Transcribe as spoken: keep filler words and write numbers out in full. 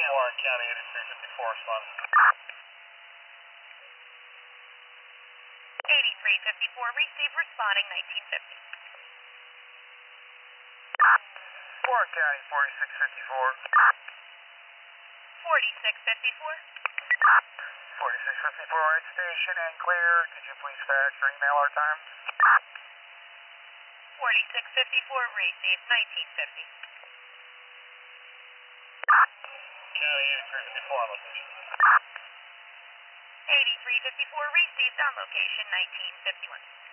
Warren County eighty-three fifty-four responding. eighty-three fifty-four, receive, responding nineteen fifty. Warren County forty-six fifty-four. forty-six fifty-four. forty-six fifty-four right station and clear. Could you please fax or email our times? forty-six fifty-four, receive, nineteen fifty. County eighty-three fifty-four on location. eighty-three fifty-four, received on location nineteen fifty-one.